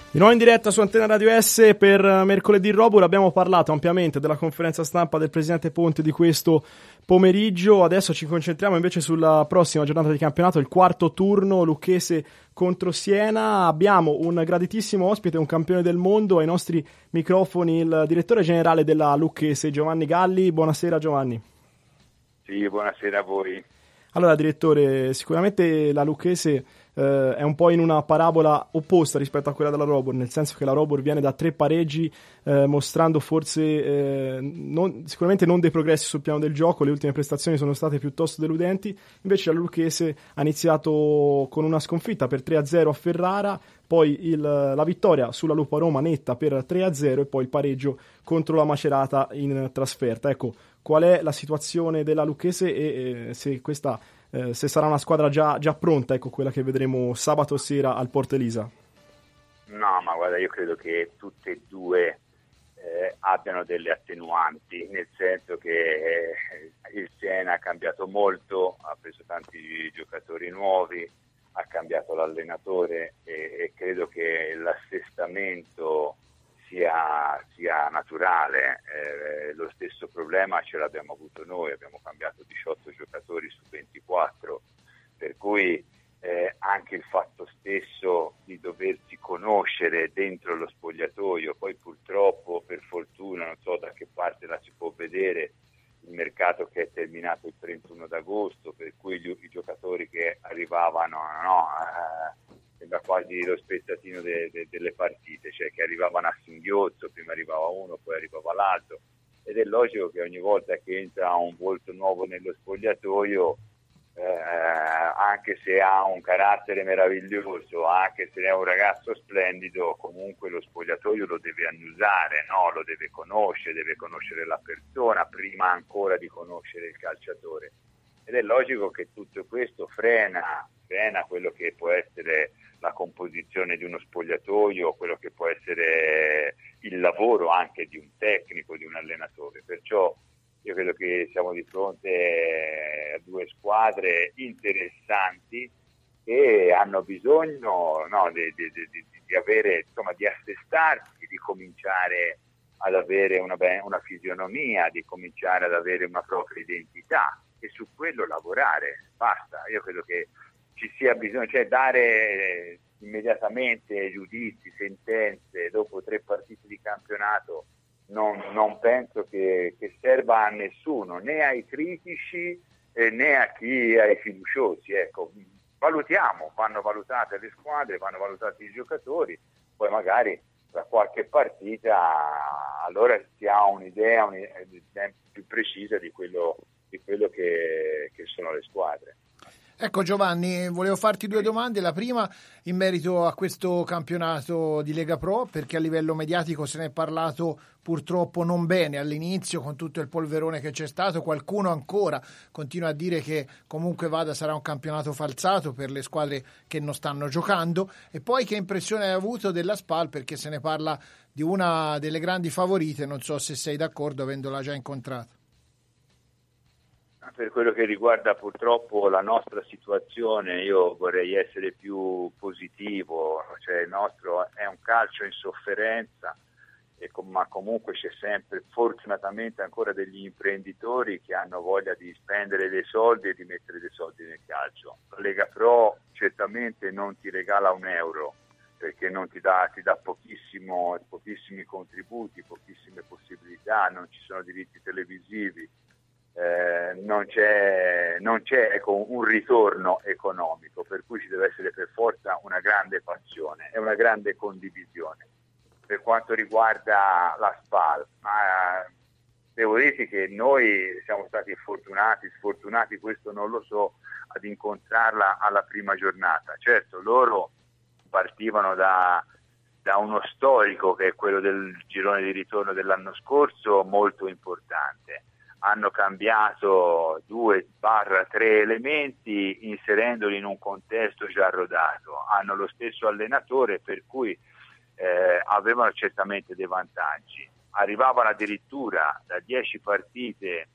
Di nuovo in diretta su Antena Radio S per mercoledì Robur. Abbiamo parlato ampiamente della conferenza stampa del presidente Ponte di questo pomeriggio. Adesso ci concentriamo invece sulla prossima giornata di campionato, il quarto turno, Lucchese contro Siena. Abbiamo un graditissimo ospite, un campione del mondo, ai nostri microfoni il direttore generale della Lucchese, Giovanni Galli. Buonasera Giovanni. Sì, buonasera a voi. Allora direttore, sicuramente la Lucchese è un po' in una parabola opposta rispetto a quella della Robur, nel senso che la Robur viene da 3 pareggi mostrando forse sicuramente non dei progressi sul piano del gioco. Le ultime prestazioni sono state piuttosto deludenti, invece la Lucchese ha iniziato con una sconfitta per 3-0 a Ferrara, poi la vittoria sulla Lupa Roma netta per 3-0 e poi il pareggio contro la Macerata in trasferta. Ecco, qual è la situazione della Lucchese e se sarà una squadra già pronta, ecco, quella che vedremo sabato sera al Porto Elisa? No, ma guarda, io credo che tutte e due abbiano delle attenuanti, nel senso che il Siena ha cambiato molto, ha preso tanti giocatori nuovi, ha cambiato l'allenatore e credo che l'assestamento sia naturale. Lo stesso problema ce l'abbiamo avuto noi, abbiamo cambiato 18 giocatori su 24, per cui anche il fatto stesso di doversi conoscere dentro lo spogliatoio, poi purtroppo, per fortuna, non so da che parte la si può vedere, il mercato che è terminato il 31 d'agosto, per cui i giocatori che arrivavano, sembra quasi lo spezzatino delle partite, cioè che arrivavano a singhiozzo, prima arrivava uno, poi arrivava l'altro, ed è logico che ogni volta che entra un volto nuovo nello spogliatoio, anche se ha un carattere meraviglioso, anche se è un ragazzo splendido, comunque lo spogliatoio lo deve annusare, no? Lo deve conoscere la persona prima ancora di conoscere il calciatore, ed è logico che tutto questo frena quello che può essere la composizione di uno spogliatoio, quello che può essere il lavoro anche di un tecnico, di un allenatore. Perciò io credo che siamo di fronte a due squadre interessanti che hanno bisogno di avere, insomma, di assestarsi, di cominciare ad avere una fisionomia, di cominciare ad avere una propria identità e su quello lavorare. Basta, io credo che ci sia bisogno, cioè dare immediatamente giudizi, sentenze dopo 3 partite di campionato non penso che serva a nessuno, né ai critici né a chi ai fiduciosi. Ecco, valutiamo, vanno valutate le squadre, vanno valutati i giocatori, poi magari tra qualche partita allora si ha un'idea più precisa di quello che sono le squadre. Ecco Giovanni, volevo farti 2 domande. La prima in merito a questo campionato di Lega Pro, perché a livello mediatico se ne è parlato purtroppo non bene all'inizio, con tutto il polverone che c'è stato. Qualcuno ancora continua a dire che comunque sarà un campionato falsato per le squadre che non stanno giocando. E poi che impressione hai avuto della SPAL, perché se ne parla di una delle grandi favorite, non so se sei d'accordo avendola già incontrata. Per quello che riguarda purtroppo la nostra situazione, io vorrei essere più positivo, cioè il nostro è un calcio in sofferenza, ma comunque c'è sempre, fortunatamente, ancora degli imprenditori che hanno voglia di spendere dei soldi e di mettere dei soldi nel calcio. La Lega Pro certamente non ti regala un euro, perché ti dà pochissimi contributi, pochissime possibilità, non ci sono diritti televisivi. Non c'è un ritorno economico, per cui ci deve essere per forza una grande passione e una grande condivisione. Per quanto riguarda la SPAL, devo dirti che noi siamo stati sfortunati, questo non lo so, ad incontrarla alla prima giornata. Certo, loro partivano da uno storico che è quello del girone di ritorno dell'anno scorso, molto importante. Hanno cambiato 2-3 elementi inserendoli in un contesto già rodato, hanno lo stesso allenatore, per cui avevano certamente dei vantaggi. Arrivavano addirittura da 10 partite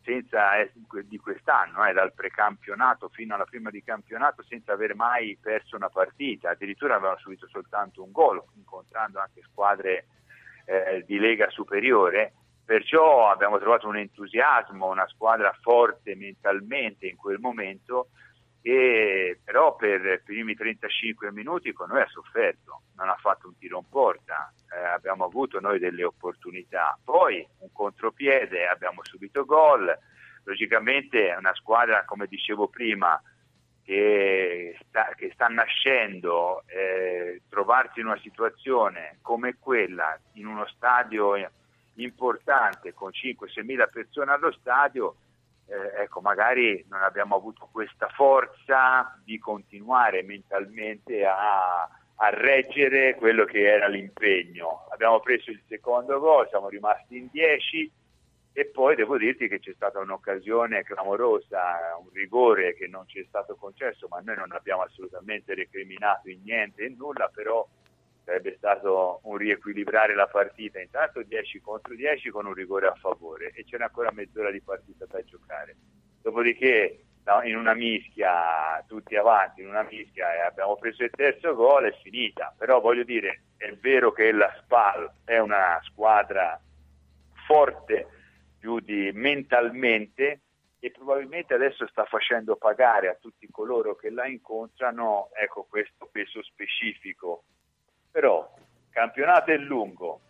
di quest'anno, dal precampionato fino alla prima di campionato, senza aver mai perso una partita. Addirittura avevano subito soltanto un gol, incontrando anche squadre di Lega Superiore. Perciò abbiamo trovato un entusiasmo, una squadra forte mentalmente in quel momento, che però per i primi 35 minuti con noi ha sofferto, non ha fatto un tiro in porta, abbiamo avuto noi delle opportunità, poi un contropiede, abbiamo subito gol. Logicamente è una squadra, come dicevo prima, che sta nascendo, trovarsi in una situazione come quella, in uno stadio importante con 5-6 mila persone allo stadio, ecco, magari non abbiamo avuto questa forza di continuare mentalmente a reggere quello che era l'impegno. Abbiamo preso il secondo gol, siamo rimasti in 10 e poi devo dirti che c'è stata un'occasione clamorosa, un rigore che non ci è stato concesso, ma noi non abbiamo assolutamente recriminato in niente e nulla, però sarebbe stato un riequilibrare la partita, intanto 10 contro 10 con un rigore a favore e c'era ancora mezz'ora di partita da giocare. Dopodiché in una mischia, tutti avanti, in una mischia, e abbiamo preso il terzo gol, è finita. Però voglio dire, è vero che la SPAL è una squadra forte più di mentalmente e probabilmente adesso sta facendo pagare a tutti coloro che la incontrano, ecco, questo peso specifico. Però campionato è lungo,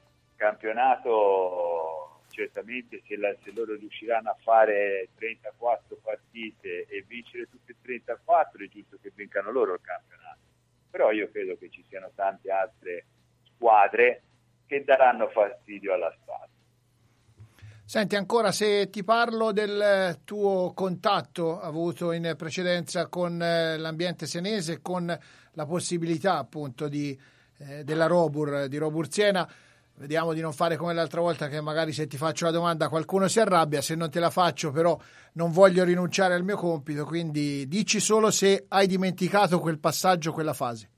campionato certamente se loro riusciranno a fare 34 partite e vincere tutte e 34 è giusto che vincano loro il campionato, però io credo che ci siano tante altre squadre che daranno fastidio alla SPAL. Senti, ancora se ti parlo del tuo contatto avuto in precedenza con l'ambiente senese, con la possibilità appunto della Robur, di Robur Siena, vediamo di non fare come l'altra volta che magari se ti faccio la domanda qualcuno si arrabbia, se non te la faccio però non voglio rinunciare al mio compito, quindi dici solo se hai dimenticato quel passaggio, quella fase.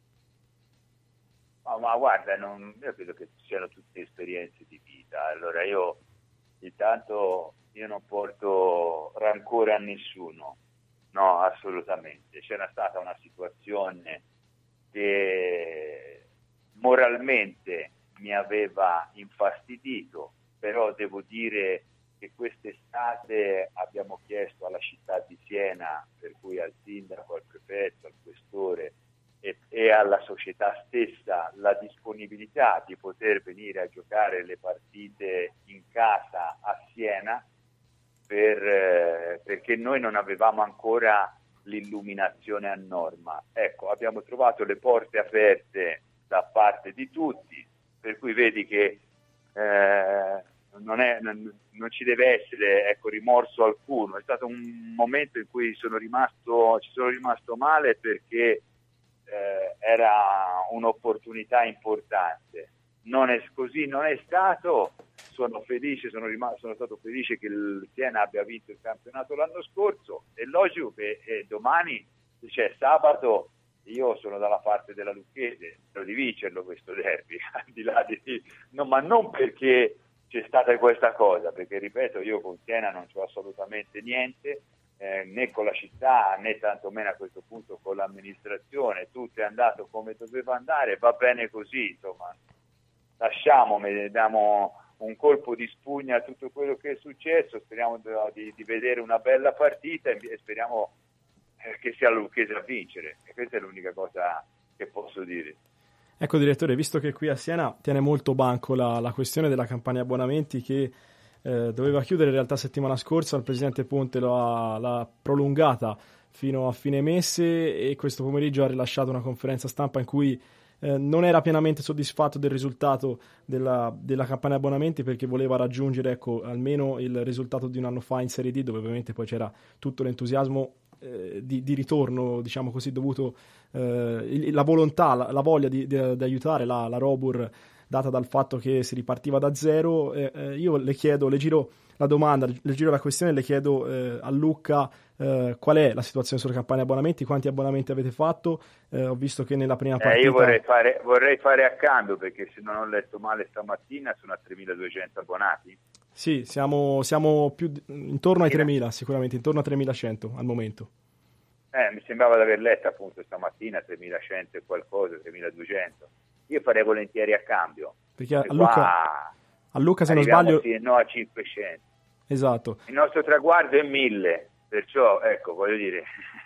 Ma guarda, io credo che siano tutte esperienze di vita, allora io non porto rancore a nessuno, no, assolutamente. C'era stata una situazione che moralmente mi aveva infastidito, però devo dire che quest'estate abbiamo chiesto alla città di Siena, per cui al sindaco, al prefetto, al questore e alla società stessa la disponibilità di poter venire a giocare le partite in casa a Siena perché noi non avevamo ancora l'illuminazione a norma. Ecco, abbiamo trovato le porte aperte da parte di tutti, per cui vedi che non ci deve essere, ecco, rimorso alcuno. È stato un momento in cui ci sono rimasto male perché era un'opportunità importante. Non è così, non è stato. Sono stato felice che il Siena abbia vinto il campionato l'anno scorso. È logico che domani, cioè sabato, io sono dalla parte della Lucchese, spero di vincerlo questo derby, al di là ma non perché c'è stata questa cosa, perché ripeto, io con Siena non c'ho assolutamente niente, né con la città né tantomeno a questo punto con l'amministrazione, tutto è andato come doveva andare, va bene così, insomma, diamo un colpo di spugna a tutto quello che è successo, speriamo di vedere una bella partita e speriamo che sia la Lucchese a vincere, e questa è l'unica cosa che posso dire. Ecco direttore, visto che qui a Siena tiene molto banco la questione della campagna abbonamenti che doveva chiudere in realtà settimana scorsa, il presidente Ponte l'ha prolungata fino a fine mese e questo pomeriggio ha rilasciato una conferenza stampa in cui non era pienamente soddisfatto del risultato della campagna abbonamenti perché voleva raggiungere, ecco, almeno il risultato di un anno fa in Serie D, dove ovviamente poi c'era tutto l'entusiasmo di ritorno, diciamo così, dovuto la volontà, la voglia di aiutare la Robur data dal fatto che si ripartiva da zero. Io le giro la domanda, le giro la questione, le chiedo a Lucca qual è la situazione sulle campagne abbonamenti, quanti abbonamenti avete fatto. Ho visto che nella prima partita... Io vorrei fare a cambio, perché se non ho letto male stamattina sono a 3.200 abbonati. Sì, siamo più intorno ai 3.000, sicuramente, intorno a 3.100 al momento. Mi sembrava di aver letto appunto stamattina 3.100 e qualcosa, 3.200. Io farei volentieri a cambio. Perché a Lucca se non sbaglio... No, a 500. Esatto. Il nostro traguardo è 1.000, perciò, ecco, voglio dire,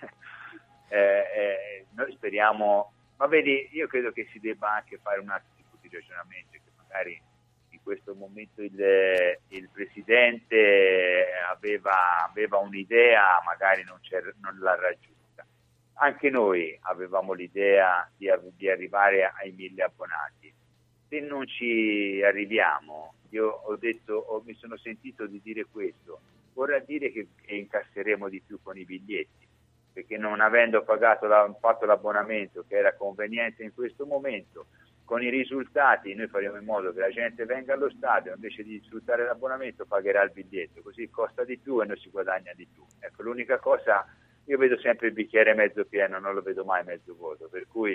noi speriamo... Ma vedi, io credo che si debba anche fare un altro tipo di ragionamento, che magari in questo momento il Presidente aveva un'idea, magari non l'ha raggiunta. Anche noi avevamo l'idea di arrivare ai 1.000 abbonati. Se non ci arriviamo, io mi sono sentito di dire questo, vorrà dire che incasseremo di più con i biglietti, perché non avendo fatto l'abbonamento che era conveniente in questo momento, con i risultati noi faremo in modo che la gente venga allo stadio, invece di sfruttare l'abbonamento pagherà il biglietto, così costa di più e noi si guadagna di più. Ecco, l'unica cosa, io vedo sempre il bicchiere mezzo pieno, non lo vedo mai mezzo vuoto, per cui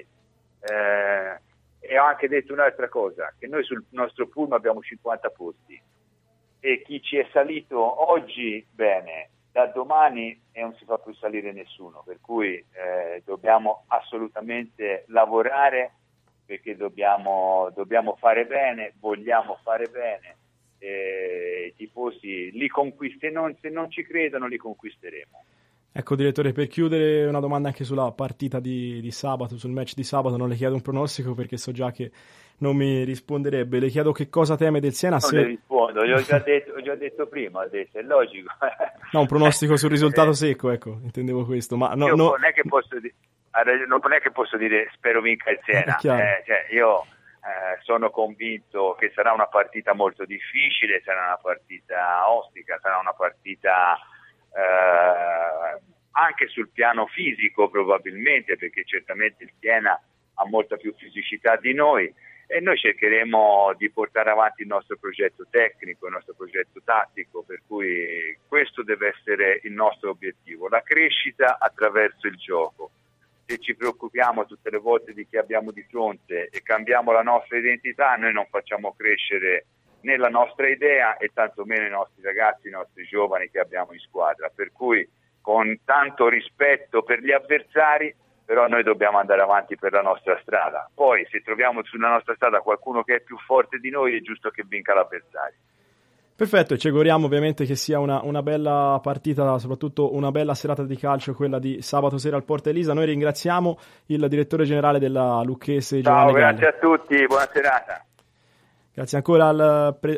e ho anche detto un'altra cosa, che noi sul nostro pullman abbiamo 50 posti e chi ci è salito oggi, bene, da domani non si fa più salire nessuno, per cui dobbiamo assolutamente lavorare, perché dobbiamo fare bene, vogliamo fare bene, i tifosi li conquisteranno, se non ci credono li conquisteremo. Ecco, direttore, per chiudere una domanda anche sulla partita di sabato, sul match di sabato. Non le chiedo un pronostico perché so già che non mi risponderebbe. Le chiedo che cosa teme del Siena. Non le rispondo, gli ho già detto prima, è logico. No, un pronostico sul risultato secco, ecco, intendevo questo. Ma non è che posso dire spero vinca il Siena. Io sono convinto che sarà una partita molto difficile, sarà una partita ostica, sarà una partita... anche sul piano fisico probabilmente, perché certamente il Siena ha molta più fisicità di noi e noi cercheremo di portare avanti il nostro progetto tecnico, il nostro progetto tattico, per cui questo deve essere il nostro obiettivo, la crescita attraverso il gioco. Se ci preoccupiamo tutte le volte di chi abbiamo di fronte e cambiamo la nostra identità, noi non facciamo crescere né la nostra idea e tantomeno i nostri ragazzi, i nostri giovani che abbiamo in squadra, per cui con tanto rispetto per gli avversari, però noi dobbiamo andare avanti per la nostra strada. Poi se troviamo sulla nostra strada qualcuno che è più forte di noi, è giusto che vinca l'avversario. Perfetto, e ci auguriamo ovviamente che sia una bella partita, soprattutto una bella serata di calcio, quella di sabato sera al Porta Elisa. Noi ringraziamo il direttore generale della Lucchese, Giovanni Galli. Ciao, grazie a tutti, buona serata. Grazie ancora al